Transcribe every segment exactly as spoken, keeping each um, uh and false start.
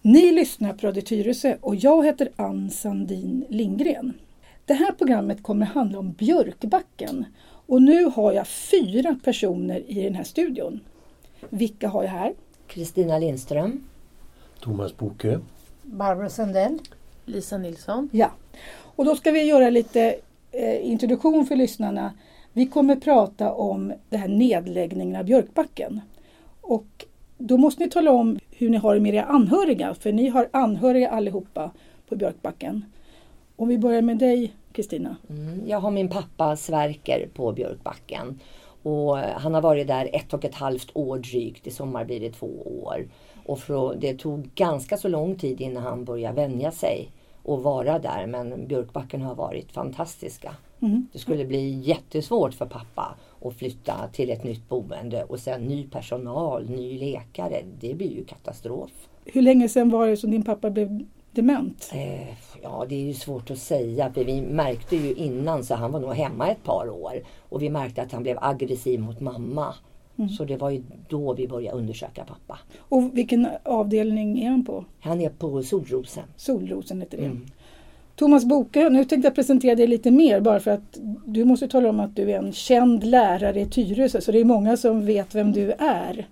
Ni lyssnar på Radio Tyresö och jag heter Ann Sandin Lindgren. Det här programmet kommer handla om Björkbacken och nu har jag fyra personer i den här studion. Vilka har jag här? Kristina Lindström. Thomas Bokö. Barbro Sundell. Lisa Nilsson. Ja, och då ska vi göra lite eh, introduktion för lyssnarna. Vi kommer prata om det här nedläggningen av Björkbacken. Och då måste ni tala om hur ni har det med era anhöriga. För ni har anhöriga allihopa på Björkbacken. Om vi börjar med dig, Kristina. Mm, jag har min pappa Sverker på Björkbacken. Och han har varit där ett och ett halvt år drygt. I sommar blir det två år. Och för, det tog ganska så lång tid innan han började vänja sig och vara där. Men Björkbacken har varit fantastiska. Mm. Det skulle bli jättesvårt för pappa att flytta till ett nytt boende. Och sen ny personal, ny läkare. Det blir ju katastrof. Hur länge sedan var det som din pappa blev dement? Eh, ja, det är ju svårt att säga. För vi märkte ju innan så han var nog hemma ett par år. Och vi märkte att han blev aggressiv mot mamma. Mm. Så det var ju då vi började undersöka pappa. Och vilken avdelning är han på? Han är på Solrosen. Solrosen heter det. Mm. Thomas Bokö, nu tänkte jag presentera dig lite mer bara för att du måste tala om att du är en känd lärare i Tyresö. Så det är många som vet vem du är.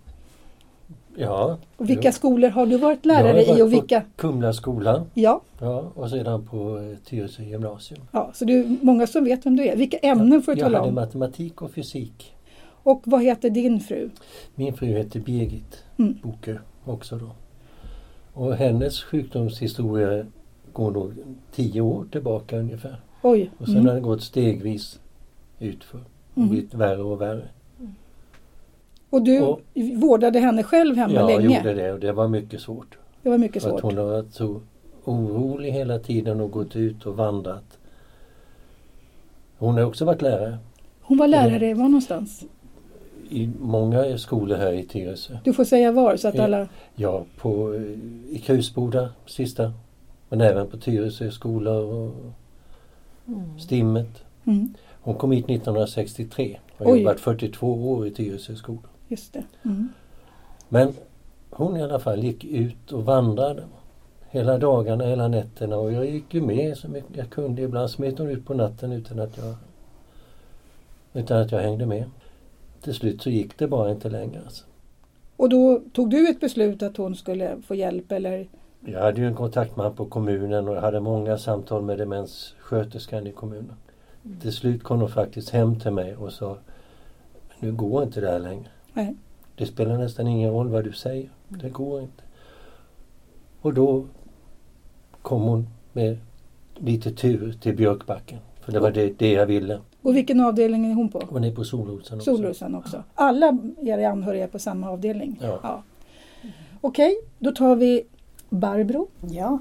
Ja. Och vilka jo. skolor har du varit lärare jag har varit i och vilka? På Kumla skola. Ja. Ja. Och sedan på eh, Tyresö gymnasium. Ja, så det är många som vet vem du är. Vilka ämnen ja, får du tala om? Jag hade matematik och fysik. Och vad heter din fru? Min fru heter Birgit mm. Bokö också då. Och hennes sjukdomshistoria går nog tio år tillbaka ungefär. Oj. Och sen mm. har det gått stegvis utför. Och Mm. blivit värre och värre. Och du och, vårdade henne själv hemma ja, länge? Ja, jag gjorde det och det var mycket svårt. Det var mycket för svårt. Att hon har varit så orolig hela tiden och gått ut och vandrat. Hon har också varit lärare. Hon var lärare, var någonstans? I många skolor här i Tyresö. Du får säga var så att alla... Ja, på, i Krusboda sista. Men även på Tyresö skolor och mm. Stimmet. Mm. Hon kom hit nittonhundrasextiotre och har jobbat fyrtiotvå år i Tyresö skola. Just det. Mm. Men hon i alla fall gick ut och vandrade hela dagarna, hela nätterna och jag gick ju med så mycket jag kunde. Ibland smet hon ut på natten utan att jag utan att jag hängde med. Till slut så gick det bara inte längre. Alltså. Och då tog du ett beslut att hon skulle få hjälp eller? Jag hade ju en kontaktman på kommunen och jag hade många samtal med demenssköterskan i kommunen. Mm. Till slut kom hon faktiskt hem till mig och sa nu går inte det här längre. Nej. Det spelar nästan ingen roll vad du säger. Mm. Det går inte. Och då kom hon med lite tur till Björkbacken. För det var det, det jag ville. Och vilken avdelning är hon på? Hon är på Solrosen också. Solrosen också. Alla era anhöriga på samma avdelning? Ja. ja. Okej, då tar vi Barbro. Ja.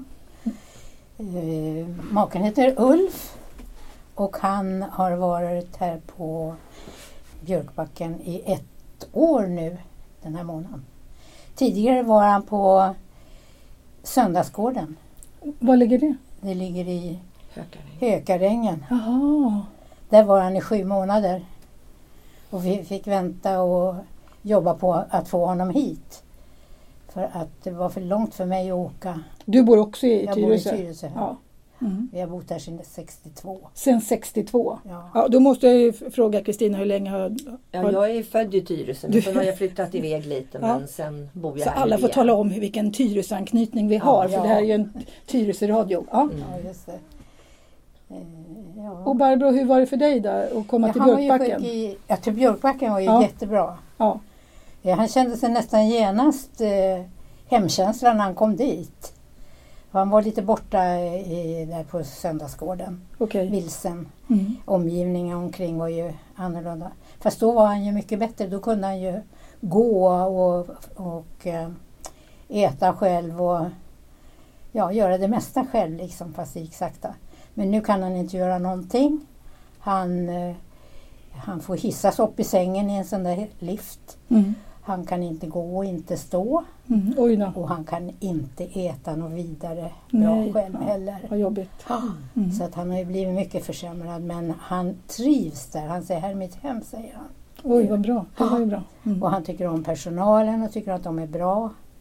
Eh, maken heter Ulf. Och han har varit här på Björkbacken i ett år nu den här månaden. Tidigare var han på Söndagsgården. Var ligger det? Det ligger i Hökarängen. Hökarängen. Jaha. Där var han i sju månader. Och vi fick vänta och jobba på att få honom hit. För att det var för långt för mig att åka. Du bor också i Jag Tyresö? bor i Tyresö. Ja. Mm. Vi har bott här sedan sextiotvå. Sen sextiotvå? Ja. Ja, då måste jag ju fråga Kristina hur länge har... har... Ja, jag är född i Tyresö. Men sen har jag flyttat iväg lite. Ja. Men sen bor jag Så här alla får igen. tala om vilken Tyresö-anknytning vi har. Ja. För det här är ju en Tyresö-radio. Ja. Mm. Ja, just det. Eh, ja. Och Barbro, hur var det för dig där att komma Ja, till han var ju Björkbacken? sjuk i, ja, till Björkbacken var ju Ja. jättebra. Ja. Ja, han kände sig nästan genast eh, hemkänslan när han kom dit. Och han var lite borta i, där på Söndagsgården. Okej. Vilsen. Mm. Omgivningen omkring var ju annorlunda. Fast då var han ju mycket bättre. Då kunde han ju gå och, och eh, äta själv och ja, göra det mesta själv liksom, fast det gick sakta. Men nu kan han inte göra någonting. Han, eh, han får hissas upp i sängen i en sån där lift. Mm. Han kan inte gå och inte stå. Mm. Oj då. Och han kan inte äta något vidare Nej. bra själv Ja. heller. Vad jobbigt. Mm. Så att han har ju blivit mycket försämrad. Men han trivs där. Han säger, här är mitt hem, säger han. Oj, vad bra. Det var ju bra. Mm. Och han tycker om personalen och tycker att de är bra.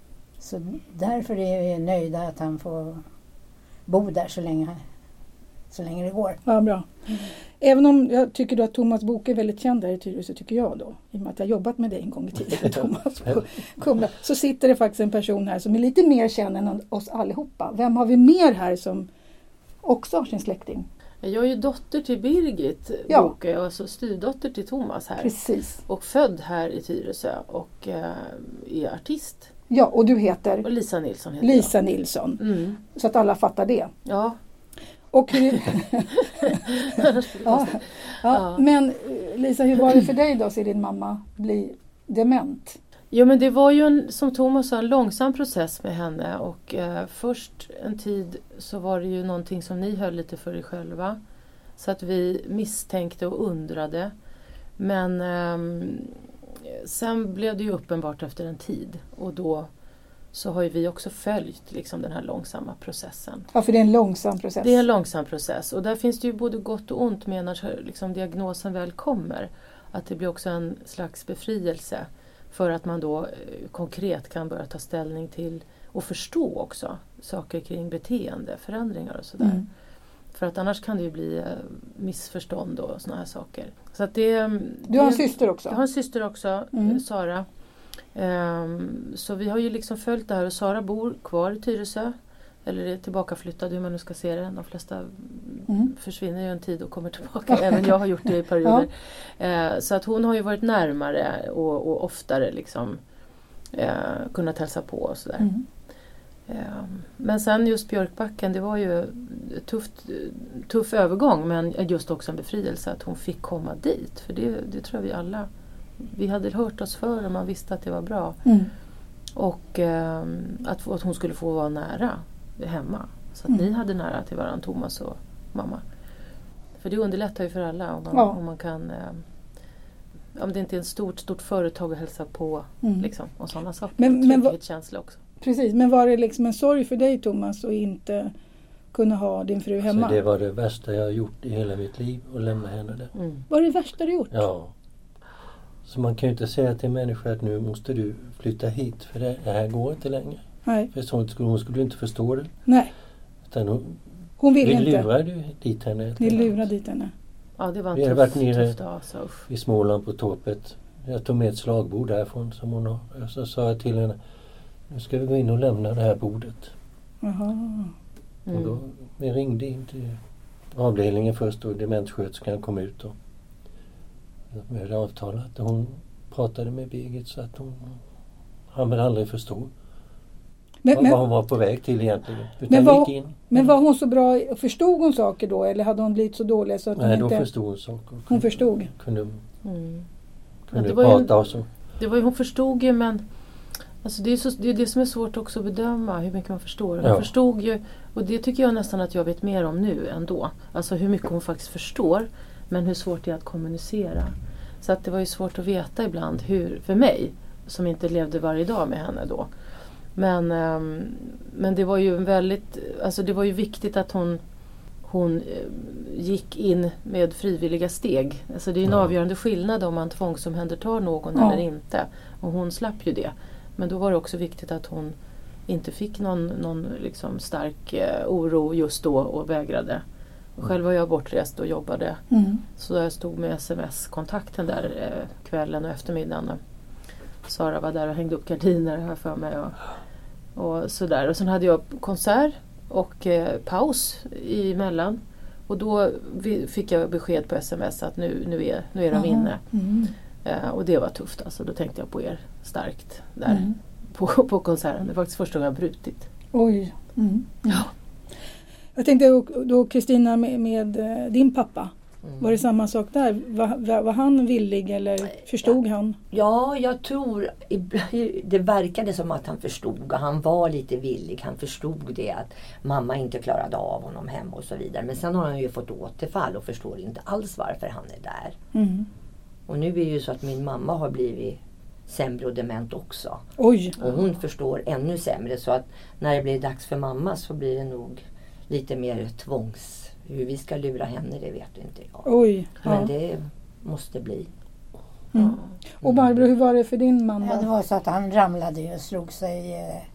Så därför är vi nöjda att han får bo där så länge, så länge det går. Ja, bra. Även om jag tycker då att Thomas bok är väldigt känd där i Tyresö, tycker jag då, i och med att jag jobbat med dig en gång i tiden, Thomas, på Kumla, så sitter det faktiskt en person här som är lite mer känd än oss allihopa. Vem har vi mer här som också har sin släkting? Jag är ju dotter till Birgit Ja. Boke, jag är alltså styvdotter till Thomas här. Precis. Och född här i Tyresö och eh, är artist. Ja, och du heter Och Lisa Nilsson heter Lisa Nilsson, jag. Mm. så att alla fattar det. Ja. Och hur... ja, ja. Ja. Men eh, Lisa, hur var det för dig då att se din mamma bli dement? Jo, men det var ju en, som Thomas sa, en långsam process med henne. Och eh, först en tid så var det ju någonting som ni höll lite för er själva. Så att vi misstänkte och undrade. Men eh, sen blev det ju uppenbart efter en tid. Och då så har ju vi också följt liksom den här långsamma processen. Ja, för det är en långsam process. Det är en långsam process. Och där finns det ju både gott och ont med när liksom diagnosen väl kommer. Att det blir också en slags befrielse. För att man då eh, konkret kan börja ta ställning till och förstå också saker kring beteende, förändringar och sådär. Mm. För att annars kan det ju bli eh, missförstånd och såna här saker. Så att det, Du har en det, syster också? Jag har en syster också, Mm. Sara. Ehm, så vi har ju liksom följt det här och Sara bor kvar i Tyresö. Eller är tillbakaflyttad, hur man nu ska se det. De flesta Mm. försvinner ju en tid och kommer tillbaka. Även jag har gjort det i perioder. Ja. Eh, så att hon har ju varit närmare och, och oftare liksom eh, kunnat hälsa på och sådär. Mm. Eh, men sen just Björkbacken, det var ju tufft, tuff övergång. Men just också en befrielse att hon fick komma dit. För det, det tror jag vi alla, vi hade hört oss för och man visste att det var bra. Mm. Och eh, att, att hon skulle få vara nära hemma. Så att Mm. ni hade nära till varandra, Thomas och mamma. För det underlättar ju för alla om man, Ja. om man kan... Eh, om det inte är ett stort, stort företag att hälsa på. Mm. Liksom, och sådana saker. Men- men vad- Trygghetskänsla också. Precis, men var det liksom en sorg för dig, Thomas, att inte kunna ha din fru hemma? Så det var det värsta jag har gjort i hela mitt liv, att lämna henne där. Mm. Vad är det värsta du gjort? Ja. Så man kan ju inte säga till en människa att nu måste du flytta hit, för det, det här går inte längre. Nej. För så skulle, hon skulle inte förstå det. Nej, Utan hon, hon vill vi inte. lurade ju dit henne. helt Ni enkelt. lurade dit henne. Ja, det var en Vi hade tuff, varit nere- tuff dag. Så, usch. I Småland på torpet. Jag tog med ett slagbord därifrån som hon har. Och så sa jag till henne, nu ska vi gå in och lämna det här bordet. Jaha. Och då, Mm. vi ringde in till avdelningen först och demenssköterskan kom ut. Och vi hade avtalat och hon pratade med Birgit så att hon han väl aldrig förstod Men, vad, vad men, hon var på väg till egentligen. Utan Men vad- gick in. men var hon så bra? Förstod hon saker då? Eller hade hon blivit så dålig så att hon Nej, då inte... förstod hon saker. Hon förstod. Kunde, Mm. kunde det var ju- prata och så. Det var ju, hon förstod ju, men alltså det, är så, det är det som är svårt också att bedöma, hur mycket man förstår. Hon Ja. förstod ju, och det tycker jag nästan att jag vet mer om nu ändå. Alltså hur mycket hon faktiskt förstår, men hur svårt det är att kommunicera. Så att det var ju svårt att veta ibland hur, för mig, som inte levde varje dag med henne då. Men, ehm, men det var ju en väldigt, alltså det var ju viktigt att hon hon eh, gick in med frivilliga steg. Alltså det är en Ja. avgörande skillnad om man tvångsomhändertar någon Ja. eller inte. Och hon slapp ju det. Men då var det också viktigt att hon inte fick någon, någon liksom stark eh, oro just då och vägrade. Och själv var jag bortrest och jobbade. Mm. Så jag stod med sms-kontakten där eh, kvällen och eftermiddagen. Sara var där och hängde upp gardiner här för mig. Och, och sådär. Och sen hade jag konsert och eh, paus emellan. Och då vi, fick jag besked på sms att nu, nu, är, nu är de Aha. inne. Mm. Eh, och det var tufft. Alltså. Då tänkte jag på er starkt där Mm. på, på konserten. Det var faktiskt första gången jag brutit. Oj. Mm. Ja. Jag tänkte då Kristina med, med eh, din pappa. Mm. Var det samma sak där? Var, var, var han villig eller förstod han? Ja, jag tror det verkade som att han förstod och han var lite villig. Han förstod det att mamma inte klarade av honom hemma och så vidare. Men sen har han ju fått återfall och förstår inte alls varför han är där. Mm. Och nu är det ju så att min mamma har blivit sämre och dement också. Oj. Och hon förstår ännu sämre, så att när det blir dags för mamma så blir det nog lite mer tvångs. Hur vi ska lura henne, det vet inte jag. Oj. Men Ja. det måste bli. Mm. Och Barbro, hur var det för din man? Ja, det då? var så att han ramlade ju och slog sig eh,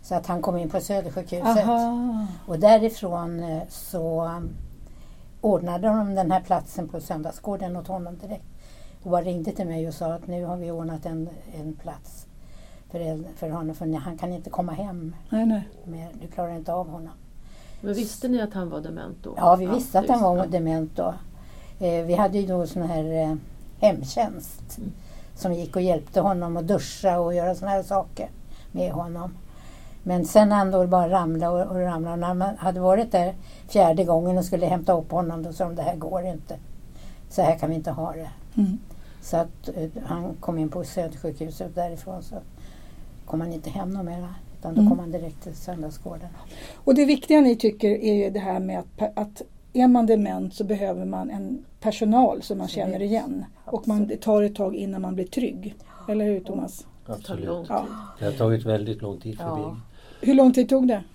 Så att han kom in på Södersjukhuset. Aha. Och därifrån eh, så um, ordnade de den här platsen på söndagsgården åt honom direkt. Och bara ringde till mig och sa att nu har vi ordnat en, en plats för, för honom. För han kan inte komma hem. Nej, nej. Med, du klarar inte av honom. Men visste ni att han var dement då? Ja, vi visste ja, att han var ja. dement då. Eh, vi hade ju då sån här eh, hemtjänst Mm. som gick och hjälpte honom att duscha och göra såna här saker med honom. Men sen han då bara ramla och, och ramla. Och när man hade varit där fjärde gången och skulle hämta upp honom, då sa de, det här går inte. Så här kan vi inte ha det. Mm. Så att eh, han kom in på Södersjukhuset, därifrån så kom han inte hem någon mera. Utan då Mm. kom han direkt till söndagsgården. Och det viktiga ni tycker är ju det här med att, att är man dement så behöver man en personal som man Absolut. känner igen. Och man det tar ett tag innan man blir trygg. Eller hur, Thomas? Det tar Absolut. lång tid. Ja. Det har tagit väldigt lång tid för Ja. Birgit. Hur lång tid tog det?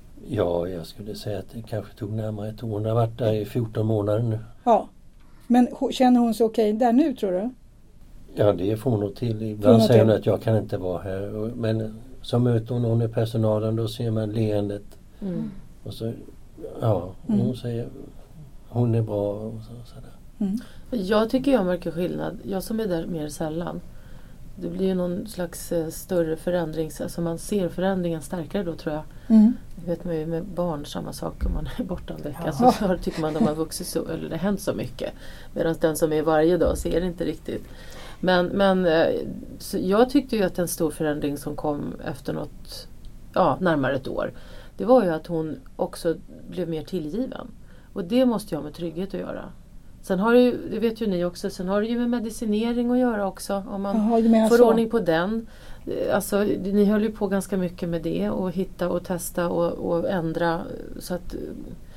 Ja, jag skulle säga att det kanske tog närmare ett år. Hon har varit där i fjorton månader nu. Ja. Men ho- känner hon sig okej där nu, tror du? Ja, det får hon nog till. Får hon Ibland säger hon till. att jag kan inte vara här. Och- Men så möter hon någon i personalen, då ser man leendet. Mm. Och så, ja, hon Mm. säger hon är bra och så, sådär. Mm. Jag tycker jag märker skillnad. Jag som är där mer sällan. Det blir ju någon slags eh, större förändring. Alltså man ser förändringen starkare då, tror jag. Mm. Det vet man ju med barn, samma sak om man är borta en vecka. Ja. Så tycker man att de har vuxit så, eller det har hänt så mycket. Medan den som är varje dag ser inte riktigt. Men, men eh, så jag tyckte ju att en stor förändring som kom efter något, ja, närmare ett år. Det var ju att hon också blev mer tillgiven. Och det måste ju ha med trygghet att göra. Sen har det ju, det vet ju ni också, sen har det ju med medicinering att göra också. Om man Jaha, du menar får så. ordning på den. Eh, Alltså, ni höll ju på ganska mycket med det och hitta och testa och, och ändra så att eh,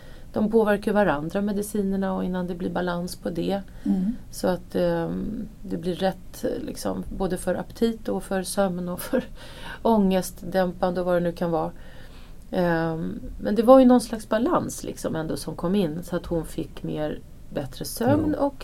de påverkar varandra, medicinerna, och innan det blir balans på det. Mm. Så att eh, det blir rätt eh, liksom, både för aptit och för sömn och för ångestdämpande och vad det nu kan vara. Eh, men det var ju någon slags balans liksom ändå som kom in, så att hon fick mer bättre sömn Mm. och,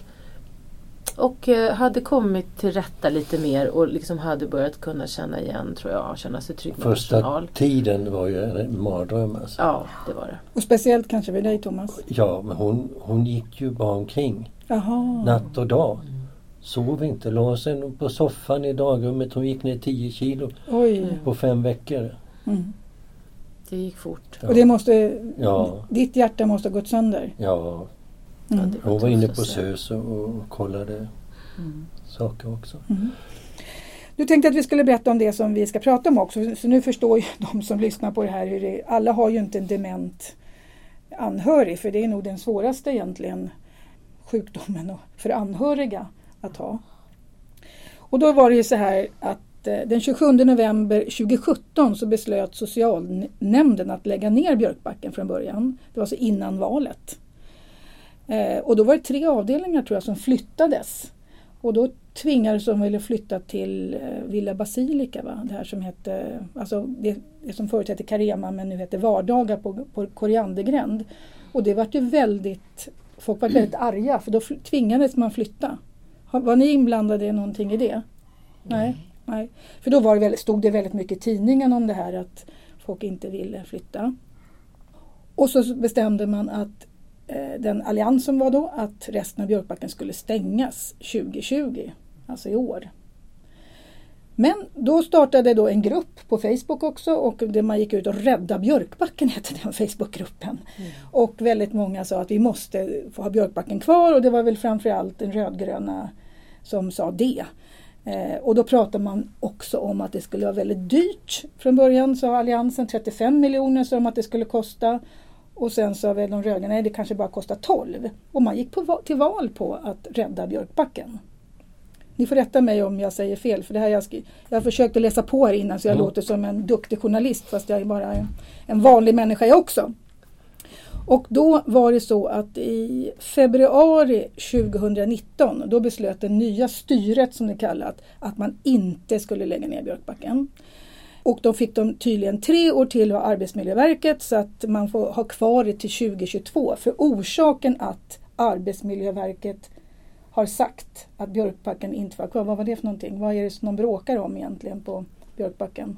och eh, hade kommit till rätta lite mer och liksom hade börjat kunna känna igen, tror jag, känna sig trygg med Första personal. tiden var ju en mardröm alltså. Ja, det var det. Och speciellt kanske för dig, Thomas. Ja, men hon, hon gick ju bara omkring Jaha. natt och dag. Sov inte, la sig på soffan i dagrummet. Hon gick ner tio kilo Oj. Mm. på fem veckor. Mm. Det gick fort. Ja. Och det måste, Ja. ditt hjärta måste ha gått sönder. Ja, Mm. Ja, det hon var inne tufft på att se. SÖS och, och kollade Mm. saker också. Mm. Du tänkte att vi skulle berätta om det som vi ska prata om också. Så nu förstår ju de som lyssnar på det här hur det, alla har ju inte en dement anhörig, för det är nog den svåraste egentligen sjukdomen för anhöriga att ha. Och då var det ju så här att eh, den tjugosjunde november tjugosjutton så beslöt socialnämnden att lägga ner Björkbacken från början. Det var alltså innan valet. Eh, och då var det tre avdelningar, tror jag, som flyttades. Och då tvingades de väl flytta till eh, Villa Basilika, va? Det här som hette, alltså det, det som förut hette Carema men nu heter Vardaga på, på Koriandergränd. Och det var ju väldigt, folk var väldigt arga för då fl- tvingades man flytta. Har, var ni inblandade i någonting i det? Nej. Nej. För då var det väldigt, stod det väldigt mycket i tidningen om det här att folk inte ville flytta. Och så bestämde man att eh, den alliansen var då att resten av Björkbacken skulle stängas tjugohundratjugo, alltså i år. Men då startade då en grupp på Facebook också och det man gick ut och rädda Björkbacken hette den Facebookgruppen. Mm. Och väldigt många sa att vi måste få ha Björkbacken kvar och det var väl framförallt den rödgröna som sa det. Eh, och då pratade man också om att det skulle vara väldigt dyrt. Från början sa alliansen trettiofem miljoner som att det skulle kosta. Och sen sa väl de rödgröna, nej det kanske bara kostar tolv. Och man gick på, till val på att rädda Björkbacken. Ni får rätta mig om jag säger fel, för det här jag, skri- jag har försökt att läsa på här innan så jag Mm. låter som en duktig journalist fast jag är bara en, en vanlig människa jag också. Och då var det så att i februari tjugonitton då beslöt det nya styret som det kallat att man inte skulle lägga ner Björkbacken. Och då fick de tydligen tre år till av Arbetsmiljöverket så att man får ha kvar det till tjugohundratjugotvå. För orsaken att Arbetsmiljöverket har sagt att Björkbacken inte var kvar. Vad var det för någonting? Vad är det som de bråkar om egentligen på Björkbacken?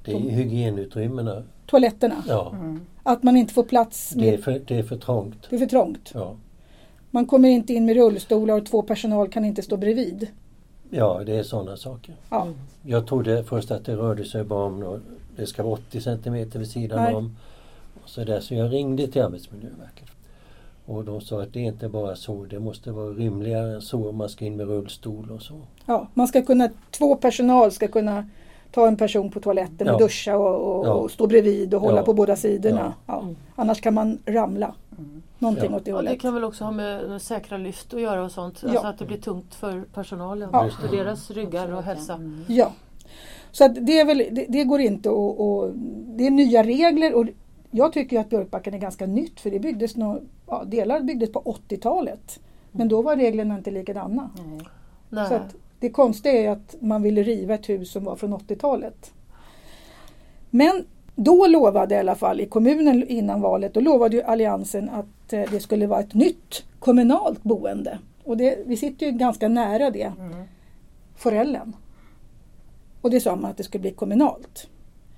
Det är hygienutrymmena. Toaletterna. Ja, Mm. Att man inte får plats med... det är för, det är för trångt. Det är för trångt. Ja. Man kommer inte in med rullstolar och två personal kan inte stå bredvid. ja, det är sådana saker. Ja. Jag trodde först att det rörde sig bara om något, det ska vara åttio centimeter vid sidan Nej. om. Och så, där. Så jag ringde till Arbetsmiljöverket. Och de sa att det är inte bara så, det måste vara rymligare än så, man ska in med rullstol och så. Ja, man ska kunna, två personal ska kunna ta en person på toaletten Ja. och duscha och, och, Ja. och stå bredvid och hålla Ja. på båda sidorna. Ja. Mm. Annars kan man ramla. Mm. Någonting Ja. åt det Ja, det hållet. kan väl också ha med säkra lyft att göra och sånt. Ja. Alltså att det blir tungt för personalen. Ja. För deras ryggar och hälsa. Mm. Ja. Så att det, är väl, det, det går inte att... och det är nya regler och jag tycker att Björkbacken är ganska nytt för det byggdes nå, ja, delar byggdes på åttiotalet. Men då var reglerna inte likadana. Nej. Nej. Så att det konstiga är att man ville riva ett hus som var från åttiotalet. Men då lovade i alla fall i kommunen innan valet, då lovade ju Alliansen att eh, det skulle vara ett nytt kommunalt boende. Och det, vi sitter ju ganska nära det, Mm. Forellen. Och det sa man att det skulle bli kommunalt.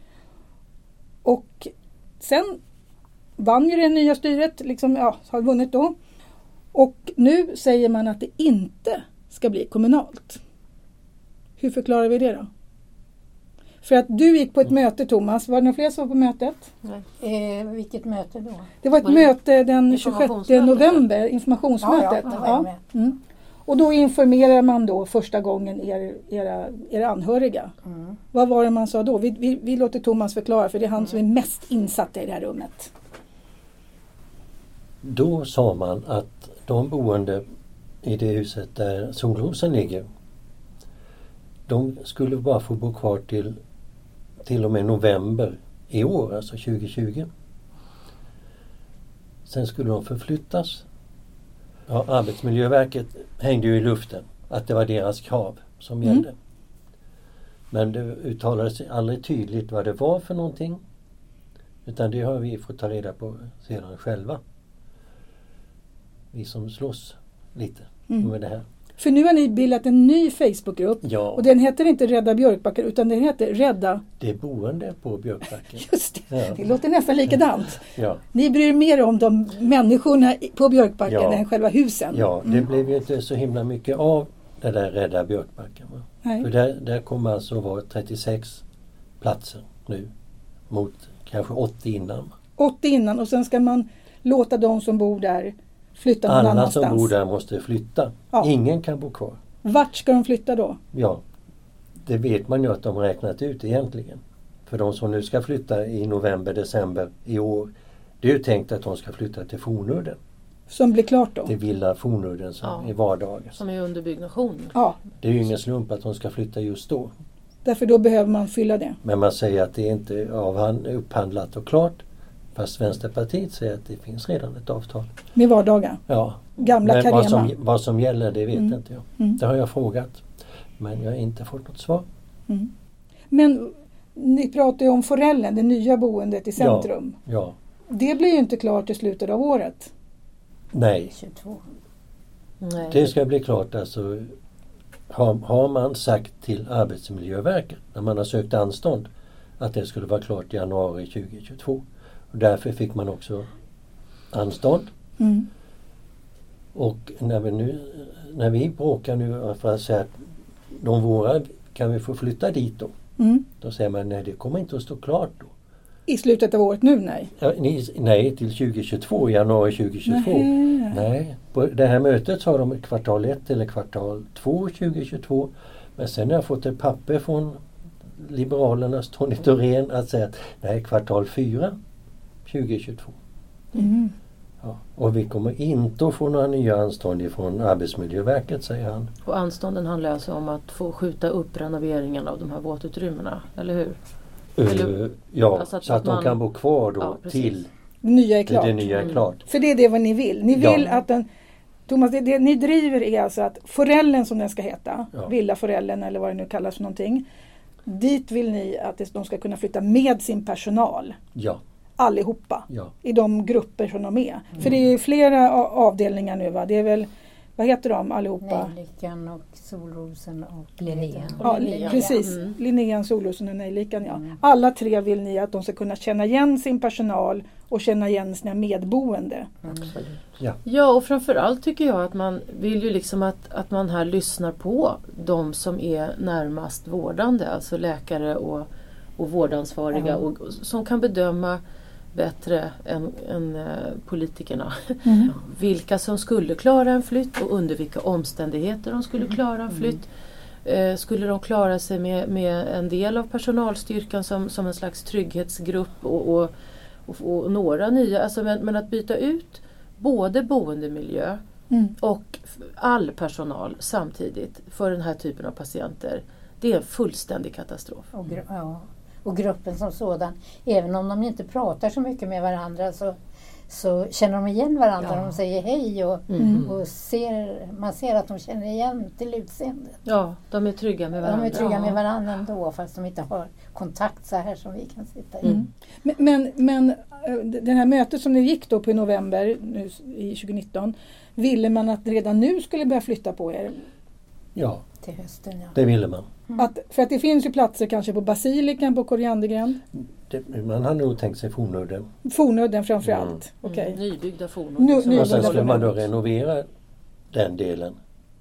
Och sen vann ju det nya styret, liksom, ja, har vunnit då. Och nu säger man att det inte ska bli kommunalt. Hur förklarar vi det då? För att du gick på ett möte, Thomas. Var det några fler som var på mötet? Nej. Eh, vilket möte då? Det var ett Var det möte den tjugosjätte informationsmötet? november, informationsmötet. Ja, ja, det var jag med. Mm. Och då informerar man då första gången er, era, era anhöriga. Mm. Vad var det man sa då? Vi, vi, vi låter Thomas förklara för det är han som är mest insatt i det här rummet. Då sa man att de boende i det huset där Solrosen ligger, de skulle bara få bo kvar till till och med november i år, alltså tjugo tjugo. Sen skulle de förflyttas. Ja, Arbetsmiljöverket hängde ju i luften att det var deras krav som Mm. gällde. Men det uttalades aldrig tydligt vad det var för någonting. Utan det har vi fått ta reda på sedan själva. Vi som slåss lite Mm. med det här. För nu har ni bildat en ny Facebookgrupp. Ja, Och den heter inte Rädda Björkbacken utan den heter Rädda... det är boende på Björkbacken. Just det, Ja. det låter nästan likadant. Ja, Ni bryr er mer om de människorna i- på Björkbacken Ja. än själva husen. ja det blev ju inte så himla mycket av det där Rädda Björkbacken. Va? Nej. För där, där kommer alltså att vara trettiosex platser nu mot kanske åttio innan. åttio innan och sen ska man låta de som bor där flytta någon Alla annanstans. som bor där måste flytta. Ja. Ingen kan bo kvar. Vart ska de flytta då? Ja, det vet man ju att de räknat ut egentligen. För de som nu ska flytta i november, december i år, det är ju tänkt att de ska flytta till Fornudden. Som blir klart då? Till Villa Fornudden som Ja. i vardagen. Som är under byggnation. Ja, Det är ju ingen slump att de ska flytta just då. därför då behöver man fylla det. Men man säger att det är inte avhand- upphandlat och klart. Fast Vänsterpartiet säger att det finns redan ett avtal. Med vardagar. Ja. Gamla Men vad Carema. som, vad som gäller det vet Mm. inte jag. Mm. Det har jag frågat. Men jag har inte fått något svar. Mm. Men ni pratar ju om Forellen, det nya boendet i centrum. Ja. Det blir ju inte klart i slutet av året. Nej, tjugotvå. Nej. det ska bli klart. Alltså, har, har man sagt till Arbetsmiljöverket när man har sökt anstånd att det skulle vara klart i januari tjugo tjugotvå. Och därför fick man också anstånd. Mm. Och när vi, nu, när vi bråkar nu för att säga att de våra kan vi få flytta dit då. Mm. Då säger man nej, det kommer inte att stå klart då. I slutet av året nu, nej. Ja, ni, nej, till tjugo tjugotvå, januari tjugo tjugotvå. Nej. Nej, på det här mötet sa de kvartal ett eller kvartal två tjugo tjugotvå. Men sen har jag fått ett papper från Liberalernas Tony Thorén att säga att nej, kvartal fyra tjugo tjugotvå. Mm. Ja. Och vi kommer inte att få några nya anstånd ifrån Arbetsmiljöverket, säger han. Och anstånden handlar alltså om att få skjuta upp renoveringen av de här våtutrymmena, eller hur? Eller- Uh, ja, alltså att så att man- de kan bo kvar då Ja, precis. till Det nya är det, klart. det nya är klart. För det är det vad ni vill. Ni Ja. vill att den... Thomas, det, det ni driver är alltså att Forellen som den ska heta, Ja. Villa Forellen eller vad det nu kallas för någonting. Dit vill ni att det- de ska kunna flytta med sin personal. Ja, Allihopa. ja. I de grupper som de är. För det är flera a- avdelningar nu va? Det är väl vad heter de allihopa? Nejlikan och Solrosen och Linnea. Ja, Linnea. precis. Mm. Linnean, Solrosen och Nejlikan. Ja. Mm. Alla tre vill ni att de ska kunna känna igen sin personal och känna igen sina medboende. Absolut. Ja, och framförallt tycker jag att man vill ju liksom att, att man här lyssnar på de som är närmast vårdande, alltså läkare och, och vårdansvariga Ja. och, och som kan bedöma bättre än, än eh, politikerna. Mm. Vilka som skulle klara en flytt och under vilka omständigheter de skulle klara en flytt. Eh, skulle de klara sig med, med en del av personalstyrkan som, som en slags trygghetsgrupp och, och, och, och några nya. Alltså, men, men att byta ut både boendemiljö Mm. och all personal samtidigt för den här typen av patienter, det är en fullständig katastrof. Och, gru- ja. och gruppen som sådan, även om de inte pratar så mycket med varandra så, så känner de igen varandra. Ja. De säger hej och, Mm. och ser, man ser att de känner igen till utseendet. Ja, de är trygga med varandra. De är trygga Ja. med varandra ändå fast de inte har kontakt så här som vi kan sitta i. Mm. Men, men, men äh, det här mötet som ni gick då på i november nu, i tjugonitton, ville man att redan nu skulle börja flytta på er? Ja, Till hösten, ja. det ville man. Att, för att det finns ju platser kanske på Basilikan, på Koriandergränd, Det, man hade nog tänkt sig Fornudden. Fornudden framför allt. Mm. Okej. Mm. Nybyggda fornor. Nu- liksom. nu- Och sen Nybyggda skulle man då fornor. renovera den delen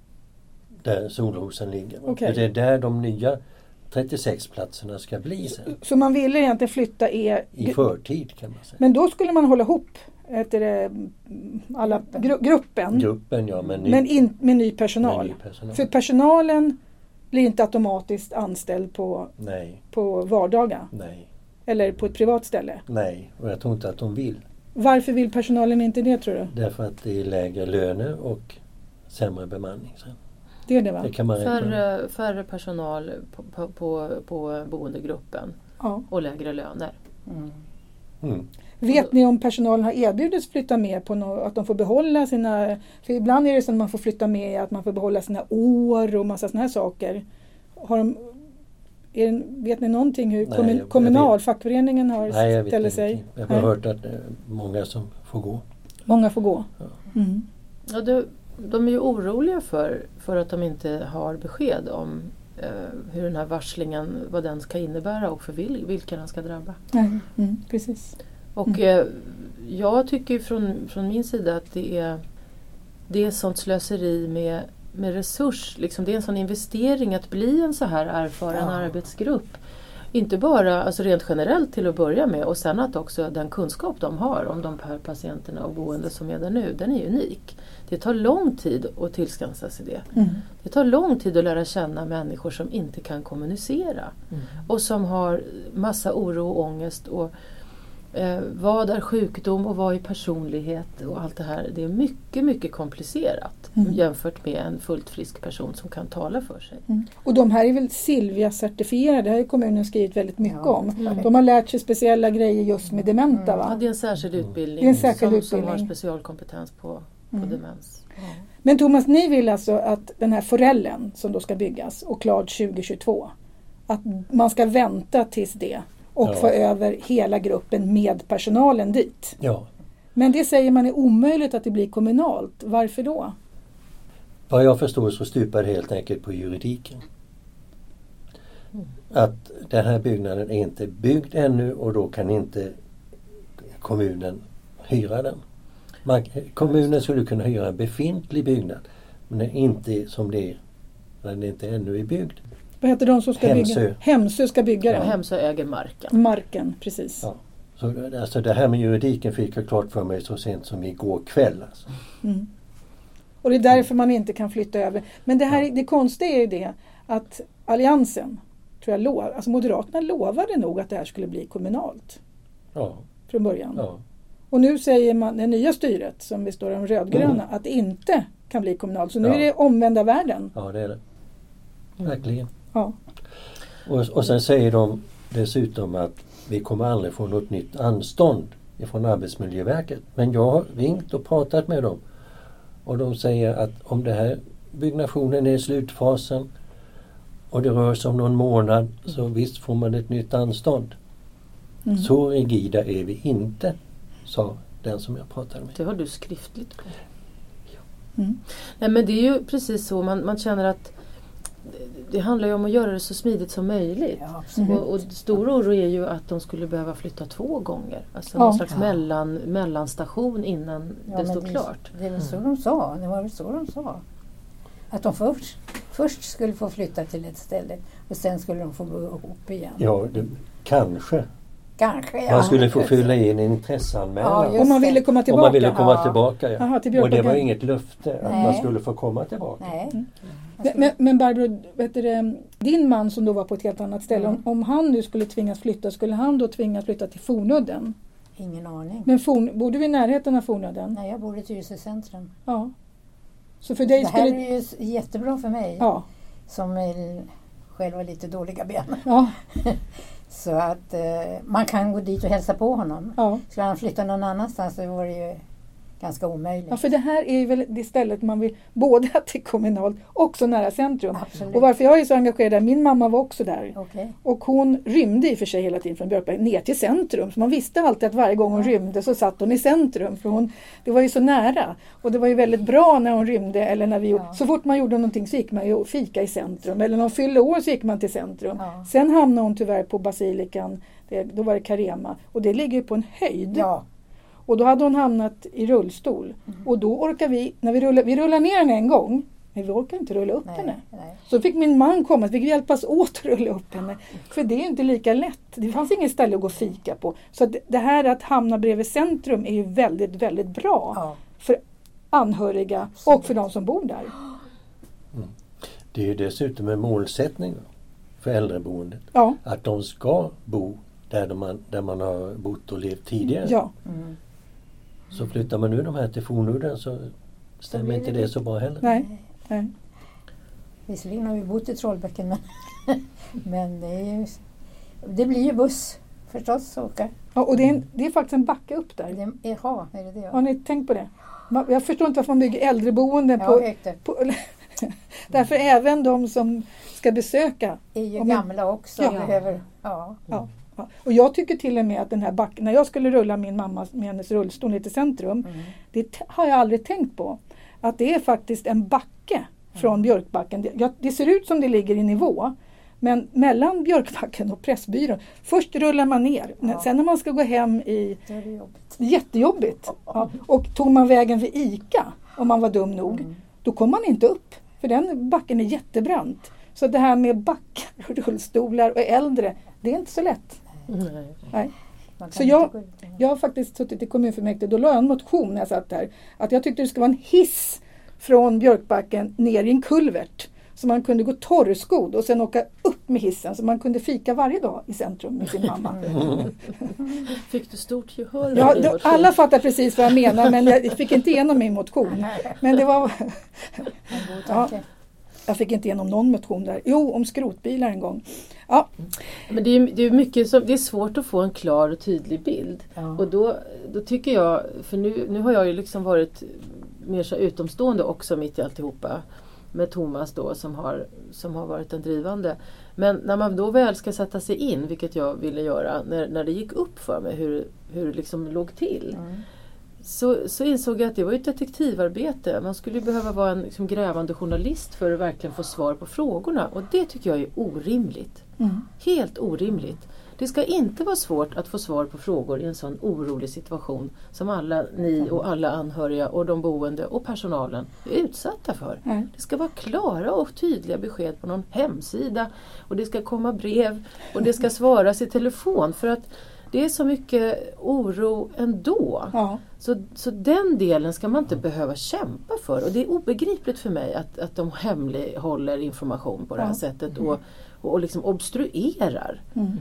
där Solrosen ligger. Okej. För det är där de nya trettiosex platserna ska bli sen. Så man ville egentligen flytta er, I förtid kan man säga. men då skulle man hålla ihop heter det, mm, alla gru, gruppen, Gruppen ja, men, ny, men in, med ny personal. med ny personal. För personalen blir inte automatiskt anställd på, Nej, på vardagar nej, eller på ett privat ställe. nej. Och jag tror inte att de vill. Varför vill personalen inte det, tror du? Därför att det är lägre löner och sämre bemanning sen. Det är det, va? Det kan man räkna med. Färre, färre personal på, på, på, på boendegruppen Ja. och lägre löner. Mm. Mm. Vet ni om personalen har erbjudits flytta med på något, att de får behålla sina... För ibland är det så att man får flytta med att man får behålla sina år och massa såna här saker. Har de, är det, vet ni någonting hur Nej, kommun, jag- jag kommunal, vet- fackföreningen har Nej, jag vet ställer inte. sig? Jag har Nej. hört att det är många som får gå. Många får gå. Ja. Mm. Ja, det, de är ju oroliga för, för att de inte har besked om eh, hur den här varslingen, vad den ska innebära och för vil, vilka den ska drabba. Nej. Mm, precis. Och Mm. eh, jag tycker från, från min sida att det är, det är sånt slöseri med, med resurs. Liksom det är en sån investering att bli en så här erfaren Ja. arbetsgrupp. Inte bara alltså rent generellt till att börja med och sen att också den kunskap de har om de här patienterna och boende som är där nu, den är unik. Det tar lång tid att tillskansa sig det. Mm. Det tar lång tid att lära känna människor som inte kan kommunicera. Mm. Och som har massa oro och ångest. Och, eh, vad är sjukdom och vad är personlighet och allt det här. Det är mycket, mycket komplicerat Mm. jämfört med en fullt frisk person som kan tala för sig. Mm. Och de här är väl Silvia-certifierade, det har ju kommunen skrivit väldigt mycket Ja. om. Mm. De har lärt sig speciella grejer just med dementa, Ja, va? det är en särskild utbildning, Det är en särskild som, utbildning. som har specialkompetens på, på Mm. demens. Ja. Men Thomas, ni vill alltså att den här forellen som då ska byggas och klar tjugohundratjugotvå, att man ska vänta tills det och Ja. få över hela gruppen med personalen dit. Ja. Men det säger man är omöjligt att det blir kommunalt. Varför då? Vad jag förstår så stupar det helt enkelt på juridiken. Att den här byggnaden är inte byggd ännu och då kan inte kommunen hyra den. Man, kommunen skulle kunna hyra en befintlig byggnad men den är inte som det är när den inte ännu är byggd. Vad heter de som ska Hemsö. bygga? Hemsö ska bygga Och den. Hemsö äger marken. Marken, precis. Ja. Så, alltså det här med juridiken fick jag klart för mig så sent som igår kväll. Alltså. Mm. Och det är därför man inte kan flytta över. Men det, här, det konstiga är ju det att Alliansen, tror jag, lov, alltså Moderaterna lovade nog att det här skulle bli kommunalt Ja, från början. ja. Och nu säger man, det nya styret som består av de rödgröna, Mm. att det inte kan bli kommunalt. Så nu Ja. är det omvända världen. ja det är det. Verkligen. Ja. Och, och sen säger de dessutom att vi kommer aldrig få något nytt anstånd från Arbetsmiljöverket. Men jag har ringt och pratat med dem och de säger att om det här byggnationen är i slutfasen och det rör sig om någon månad så visst får man ett nytt anstånd. Mm. Så rigida är vi inte, sa den som jag pratade med. Det har du skriftligt på. Mm. Nej, men det är ju precis så. Man, man känner att det handlar ju om att göra det så smidigt som möjligt. Ja, absolut. Och, och stor oro är ju att de skulle behöva flytta två gånger. Alltså Ja. någon slags mellan, mellanstation innan Ja, det men står det, klart. Det är väl så de sa. Det var väl så de sa. Att de först, först skulle få flytta till ett ställe och sen skulle de få gå ihop igen. Ja, det, kanske. Kanske, ja. Man skulle få fylla in en intresseanmälan. Ja, just Om man det. ville komma Om tillbaka. man ville komma Ja. tillbaka. Ja. Jaha, till Och det var Björkbacken. inget löfte att Nej. man skulle få komma tillbaka. Nej. Men, men, men Barbro, vet du, det, din man som då var på ett helt annat ställe, Mm. om, om han nu skulle tvingas flytta, skulle han då tvingas flytta till Fornudden? Ingen aning. Men Forn, bodde vi i närheten av Fornudden? Nej, jag bor i Tyresö centrum. Ja. Så för dig Det här skulle... är ju jättebra för mig Ja. som är, själv har lite dåliga ben. Ja. Så att eh, man kan gå dit och hälsa på honom. Ja. Skulle han flytta någon annanstans så var det ju ganska omöjligt. Ja, för det här är ju väl det stället man vill både att det är kommunalt och så nära centrum. Absolut. Och varför jag är så engagerad där, min mamma var också där. Okej. Och hon rymde i och för sig hela tiden från Björkbacken ner till centrum. Så man visste alltid att varje gång hon rymde så satt hon i centrum. För hon, det var ju så nära. Och det var ju väldigt bra när hon rymde. Eller när vi, Ja. Så fort man gjorde någonting så gick man ju och fika i centrum. Eller när hon fyllde år så gick man till centrum. Ja. Sen hamnade hon tyvärr på Basilikan. Det, då var det Carema. Och det ligger ju på en höjd. Ja. Och då hade hon hamnat i rullstol. Mm. Och då orkar vi, när vi rullar, vi rullar ner henne en gång. Men vi orkar inte rulla upp Nej, henne. nej. Så fick min man komma, så fick vi hjälpas åt att rulla upp henne. För det är ju inte lika lätt. Det fanns inget ställe att gå och fika på. Så att det här att hamna bredvid centrum är ju väldigt, väldigt bra. Ja. För anhöriga och för de som bor där. Det är ju dessutom en målsättning för äldreboendet. Ja, Att de ska bo där, de man, där man har bott och levt tidigare. ja. Mm. Så flyttar man nu de här till Fornudden så stämmer blir inte det det så bra heller. Nej. Nej. Visserligen har vi bott i Trollbäcken men, men det, är ju, det blir ju buss förstås åka. Ja, och det är, en, det är faktiskt en backe upp där. Det, jaha, är det det? Har ni tänkt på det? Man- Jag förstår inte varför man bygger äldreboenden Ja, på... högt upp. på därför även de som ska besöka. Är ju Om jag- gamla också. Ja. Behöver, ja. Ja, ja. Och jag tycker till och med att den här backen, när jag skulle rulla min mamma med hennes rullstol ner till centrum, Mm. det t- har jag aldrig tänkt på. Att det är faktiskt en backe från Björkbacken. Det, ja, det ser ut som det ligger i nivå. Men mellan Björkbacken och Pressbyrån, först rullar man ner. Ja. Sen när man ska gå hem i, Då är det jobbigt. jättejobbigt. Ja. Och tog man vägen vid ICA, om man var dum nog, Mm. då kom man inte upp. För den backen är jättebrant. Så det här med backar och rullstolar och äldre, det är inte så lätt. Nej. Nej. Man kan Så inte jag- gå ut. Jag har faktiskt suttit i kommunfullmäktige, då la jag en motion när jag satt där. Att jag tyckte det skulle vara en hiss från Björkbacken ner i en kulvert. Så man kunde gå torrskodd och sen åka upp med hissen. Så man kunde fika varje dag i centrum med sin mamma. Fick du stort gehör? Ja, med din då, motion? alla fattar precis vad jag menar, men jag fick inte igenom min motion. Men det var... En god Ja. tanke. Jag fick inte igenom någon motion där. Jo, om skrotbilar en gång. Ja, Men det är, det är mycket som, det är svårt att få en klar och tydlig bild. Ja. Och då, då tycker jag, för nu, nu har jag ju liksom varit mer så utomstående också mitt i alltihopa. Med Thomas då som har, som har varit den drivande. Men när man då väl ska sätta sig in, vilket jag ville göra, när, när det gick upp för mig hur, hur det liksom låg till. Mm. Så, så insåg jag att det var ett detektivarbete. Man skulle behöva vara en liksom, grävande journalist för att verkligen få svar på frågorna. Och det tycker jag är orimligt. mm. Helt orimligt. Det ska inte vara svårt att få svar på frågor i en sån orolig situation som alla ni och alla anhöriga och de boende och personalen är utsatta för. Nej. Det ska vara klara och tydliga besked på någon hemsida och det ska komma brev och det ska svaras i telefon för att det är så mycket oro ändå. Ja. Så, så den delen ska man inte behöva kämpa för. Och det är obegripligt för mig att, att de hemlighåller information på det här Ja. sättet och, och, och liksom obstruerar Mm.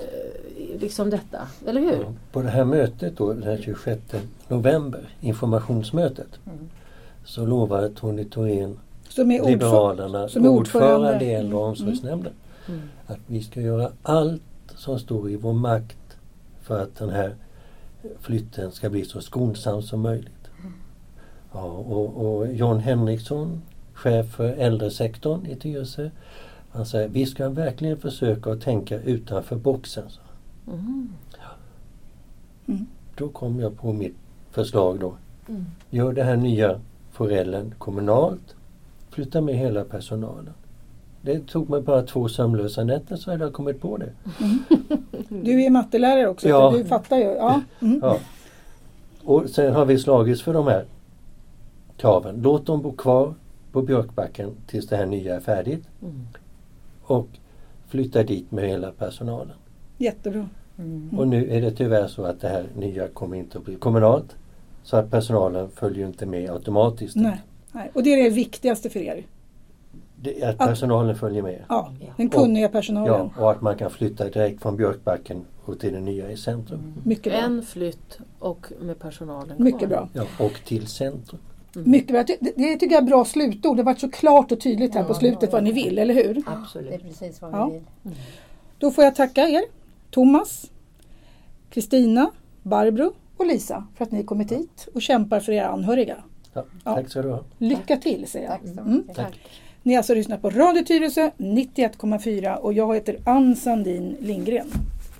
eh, liksom detta. Eller hur? Ja, på det här mötet då, den tjugosjätte november, informationsmötet, Mm. så lovade Tony Thorén, Som är ordförande. Liberalerna, som är ordförande. ordförande i äldre- och omsorgsnämnden, Mm. att vi ska göra allt som står i vår makt för att den här flytten ska bli så skonsam som möjligt. Ja, och, och John Henriksson, chef för äldresektorn i Tyresö, han säger vi ska verkligen försöka att tänka utanför boxen. Så. Mm. Mm. Då kom jag på mitt förslag då. Mm. Gör det här nya Forellen kommunalt, flytta med hela personalen. Det tog mig bara två sömnlösa nätter så hade jag kommit på det. Mm. Du är mattelärare också, ja. Du fattar ju. Ja. Mm. Ja. Och sen har vi slagits för de här kraven. Låt dem bo kvar på Björkbacken tills det här nya är färdigt. Mm. Och flytta dit med hela personalen. Jättebra. Mm. Och nu är det tyvärr så att det här nya kommer inte att bli kommunalt. Så att personalen följer inte med automatiskt. Nej. Nej. Och det är det viktigaste för er. Det är att personalen att, följer med. Ja, den kunniga och, personalen. Ja, och att man kan flytta direkt från Björkbacken och till det nya i centrum. Mm. Mycket bra. En flytt och med personalen kvar. Mycket bra. Ja, och till centrum. Mm. Mycket bra. Det, det tycker jag är bra slutord. Det har varit så klart och tydligt här ja, på slutet vad ni vill, eller hur? Absolut. Det är precis vad ja. vi vill. Mm. Då får jag tacka er, Thomas, Kristina, Barbro och Lisa, för att ni kommit hit och kämpar för era anhöriga. Ja, tack ja. så du ha. Lycka till, säger jag. Tack så mycket. Mm. Tack. Ni har alltså lyssnat på Radio Tyresö nittioett komma fyra och jag heter Ann Sandin Lindgren.